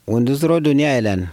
undusro duniya ilan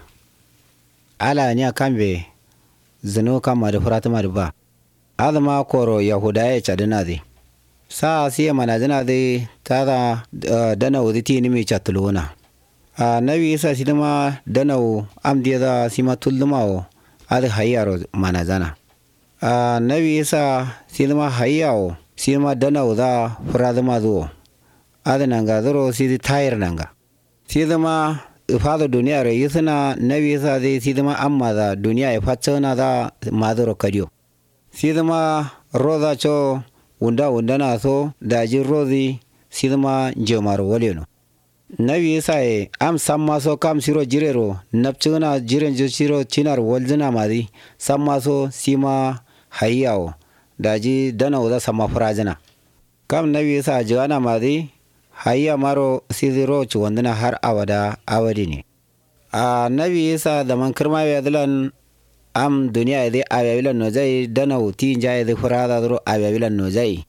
ala nya kambe zino kama da furatuma da ba adama koro yahuda ya cadina de sa siya manajina de tada dana uditi ni mi chatuluna nabi isa sidama dana amdiya da sima tullumao ad hayaro manajana nabi isa sidama hayao sidama dana uda furatuma do adananga zoro sidi tayar nanga sidama ifada duniya re yisna nabi isa de sidama amma da duniya ifatana da maduro kadiyo sidama roza cho unda na so daji rozi sidama jomar waleno nabi isa am samma so kam siro jirero napchuna jiren jo siro chinar waljina madi samma so sima hayyawo daji dana uda samma furajina kam nabi isa jana madi hayya maro sidiro ci wandana har awada awadi ne nabi isa da man kirma ya dilan am duniya idai ayabilan no zai dana uti jaya idai furada ro ayabilan no zai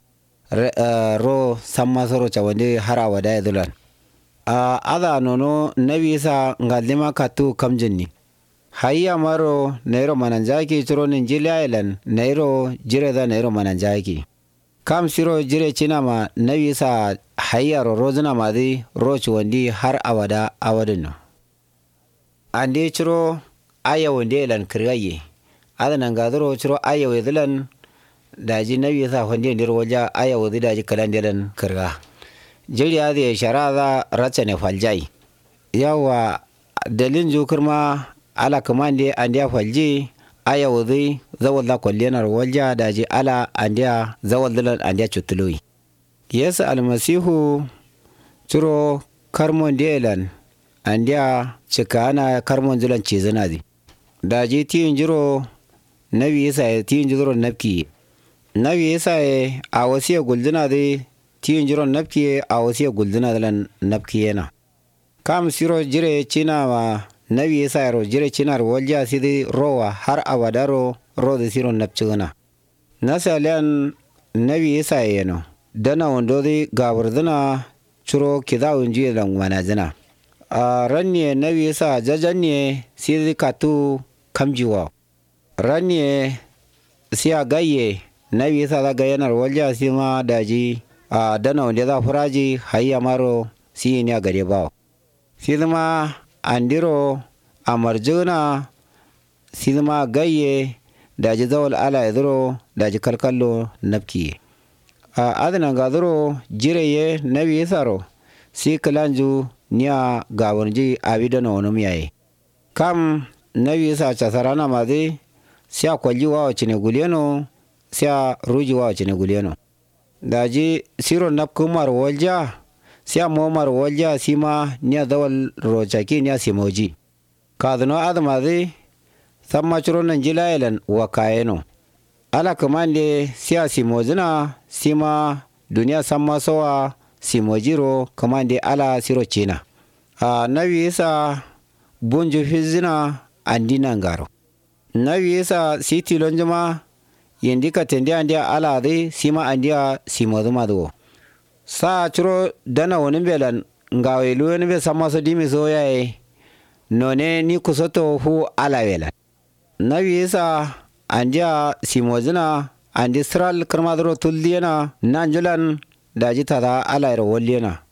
ro samma soro ca wande har awada ya dilan ada nono nabi isa ngadima katu kamjinni hayya maro nairo mananjaki churo ninjila ilan nairo jireda nairo mananjaki kam siro jire cinama nabi isa hayyaro rozuna madi roci wandi har awada awadin no ande ciro aya wande lan kirgaye adana ngadoro ciro aya wedilan daji nabi isa wande ndir waja aya wadi daji kalan dilan kirga jiri ade sharada racane faljai yawa dalin jukirma ala kamande ande falji aya wadi zawalla kwallenar walja daji ala andiya zawaldalan andiya cutului yesu almasihu ciro karmon delan andiya cika ana karmon zulan cizana daji tiyin jiro nabi isa tiyin jiro nafki nabi isa a wasiya gulduna de tiyin jiro nafki a wasiya gulduna dalan nafki yana kam siro jire cina ma nabi isa ro jire cinar walja sidi rowa har awadaro ro de siro nafcigana nasalian nabi isa yeno dana wando de gaburduna curo kidawun jiye lan manazina rannie nabi isa jajannie sidi katu kamjiwa rannie siya gaye nabi isa da gayanar walja sima daji dana wanda za furaji hayya maro siyi ne gare bawo sidima andiro amarjuna sidima gaye daji zawal ala idro daji kalkallo nafki adana gadro jireye nabi isaro si kalanju niya gawonji abidana wonum yaye kam nabi isa chasarana made sia kwalji wa chine guleno sia ruji wa chine guleno daji siro napkumar walja sia momar walja sima niya zawal rochaki niya simoji kadno adamade samma churo nanjila ilan wakayeno ala kamande sia simozina sima duniya samma sowa simojiro kamande ala siro china nabi isa bunju fizina andina ngaro nabi isa siti lonjuma yendika tende andia ala de sima andia simozuma do sa churo dana wonin belan ngawe luwen be samma so dimi so yae none ni kusoto hu ala wela nabi isa andia simozina andi sral karmadro tuldiyana nanjulan daji tada ala ro walliyana